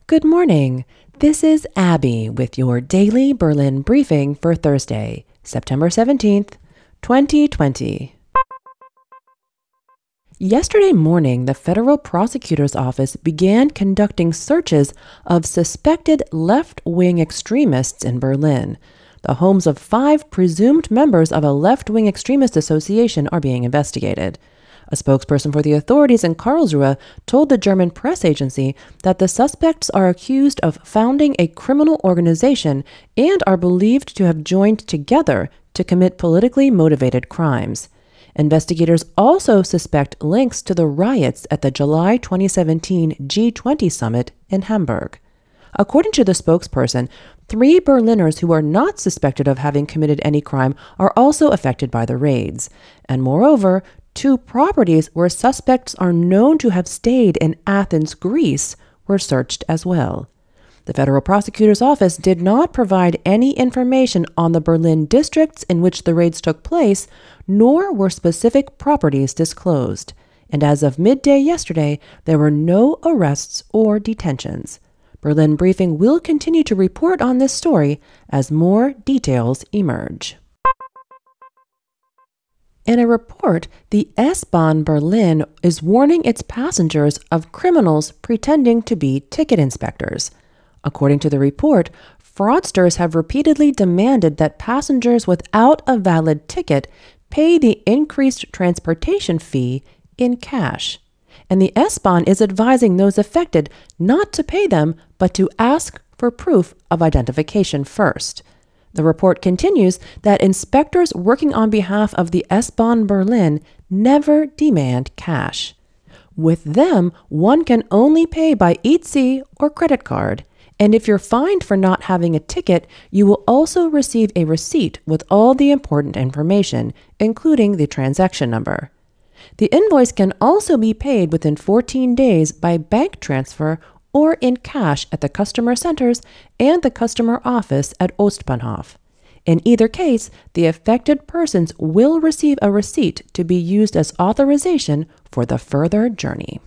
Good morning. This is Abby with your daily Berlin briefing for Thursday, September 17th, 2020. Yesterday morning, the Federal Prosecutor's Office began conducting searches of suspected left-wing extremists in Berlin. The homes of 5 presumed members of a left-wing extremist association are being investigated. A spokesperson for the authorities in Karlsruhe told the German press agency that the suspects are accused of founding a criminal organization and are believed to have joined together to commit politically motivated crimes. Investigators also suspect links to the riots at the July 2017 G20 summit in Hamburg. According to the spokesperson, 3 Berliners who are not suspected of having committed any crime are also affected by the raids. And moreover, 2 properties where suspects are known to have stayed in Athens, Greece, were searched as well. The Federal Prosecutor's Office did not provide any information on the Berlin districts in which the raids took place, nor were specific properties disclosed. And as of midday yesterday, there were no arrests or detentions. Berlin Briefing will continue to report on this story as more details emerge. In a report, the S-Bahn Berlin is warning its passengers of criminals pretending to be ticket inspectors. According to the report, fraudsters have repeatedly demanded that passengers without a valid ticket pay the increased transportation fee in cash. And the S-Bahn is advising those affected not to pay them, but to ask for proof of identification first. The report continues that inspectors working on behalf of the S-Bahn Berlin never demand cash. With them, one can only pay by EC or credit card, and if you're fined for not having a ticket, you will also receive a receipt with all the important information, including the transaction number. The invoice can also be paid within 14 days by bank transfer or in cash at the customer centers and the customer office at Ostbahnhof. In either case, the affected persons will receive a receipt to be used as authorization for the further journey.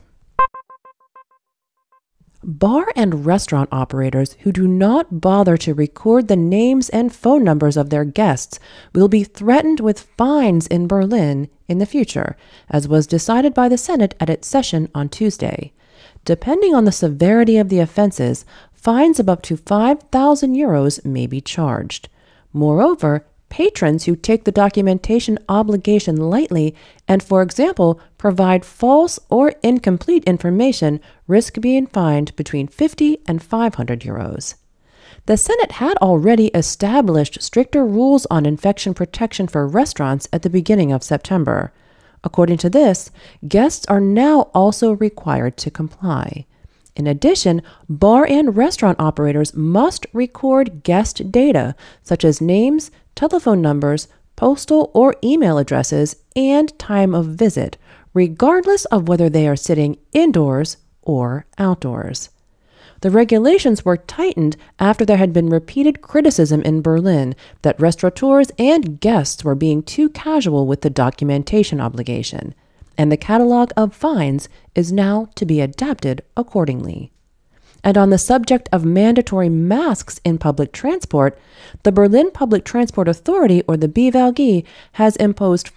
Bar and restaurant operators who do not bother to record the names and phone numbers of their guests will be threatened with fines in Berlin in the future, as was decided by the Senate at its session on Tuesday. Depending on the severity of the offenses, fines of up to 5,000 euros may be charged. Moreover, patrons who take the documentation obligation lightly and, for example, provide false or incomplete information risk being fined between 50 and 500 euros. The Senate had already established stricter rules on infection protection for restaurants at the beginning of September. According to this, guests are now also required to comply. In addition, bar and restaurant operators must record guest data, such as names, telephone numbers, postal or email addresses, and time of visit, regardless of whether they are sitting indoors or outdoors. The regulations were tightened after there had been repeated criticism in Berlin that restaurateurs and guests were being too casual with the documentation obligation, and the catalog of fines is now to be adapted accordingly. And on the subject of mandatory masks in public transport, the Berlin Public Transport Authority, or the BVG, has imposed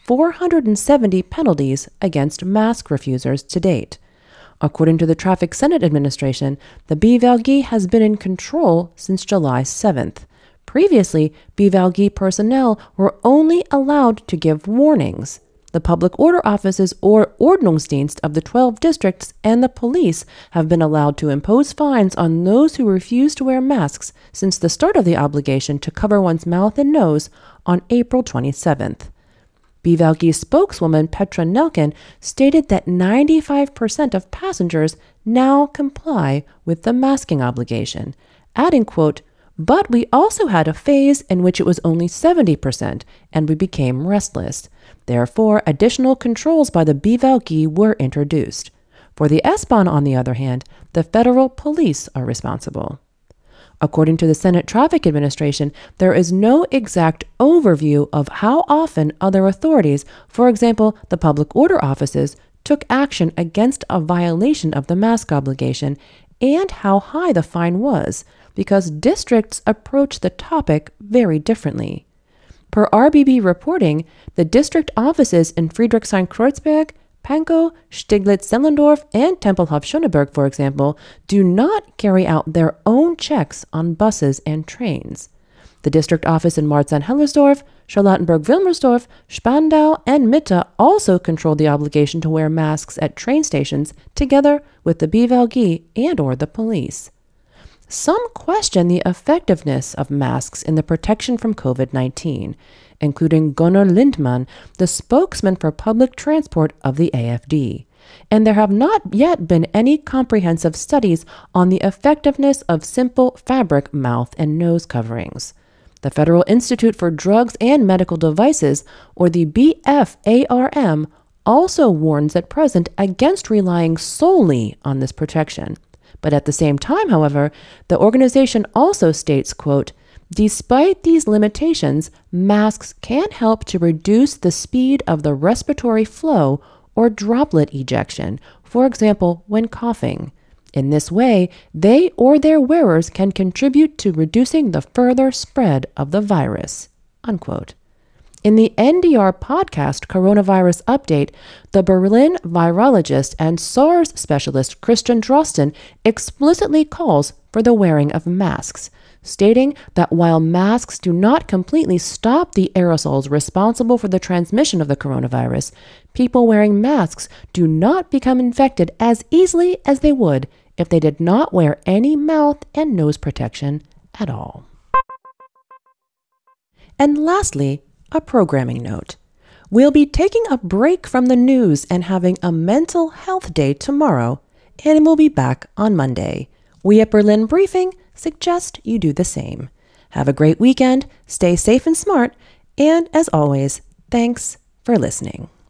470 penalties against mask refusers to date. According to the Traffic Senate Administration, the BVG has been in control since July 7th. Previously, BVG personnel were only allowed to give warnings. The public order offices or Ordnungsdienst of the 12 districts and the police have been allowed to impose fines on those who refuse to wear masks since the start of the obligation to cover one's mouth and nose on April 27th. BVG spokeswoman Petra Nelken stated that 95% of passengers now comply with the masking obligation, adding, quote, "But we also had a phase in which it was only 70%, and we became restless. Therefore, additional controls by the BVG were introduced. For the S-Bahn, on the other hand, the federal police are responsible." According to the Senate Traffic Administration, there is no exact overview of how often other authorities, for example, the public order offices, took action against a violation of the mask obligation and how high the fine was, because districts approach the topic very differently. Per RBB reporting, the district offices in Friedrichshain-Kreuzberg, Pankow, Steglitz-Sellendorf, and Tempelhof-Schöneberg, for example, do not carry out their own checks on buses and trains. The district office in Marzahn-Hellersdorf, Charlottenburg-Wilmersdorf, Spandau, and Mitte also control the obligation to wear masks at train stations together with the BVG and/or the police. Some question the effectiveness of masks in the protection from COVID-19, including Gunnar Lindman, the spokesman for public transport of the AFD. And there have not yet been any comprehensive studies on the effectiveness of simple fabric mouth and nose coverings. The Federal Institute for Drugs and Medical Devices, or the BFARM, also warns at present against relying solely on this protection. But at the same time, however, the organization also states, quote, "Despite these limitations, masks can help to reduce the speed of the respiratory flow or droplet ejection, for example, when coughing. In this way, they or their wearers can contribute to reducing the further spread of the virus." Unquote. In the NDR podcast Coronavirus Update, the Berlin virologist and SARS specialist Christian Drosten explicitly calls for the wearing of masks, stating that while masks do not completely stop the aerosols responsible for the transmission of the coronavirus, people wearing masks do not become infected as easily as they would if they did not wear any mouth and nose protection at all. And lastly, a programming note. We'll be taking a break from the news and having a mental health day tomorrow, and we'll be back on Monday. We at Berlin Briefing suggest you do the same. Have a great weekend, stay safe and smart, and as always, thanks for listening.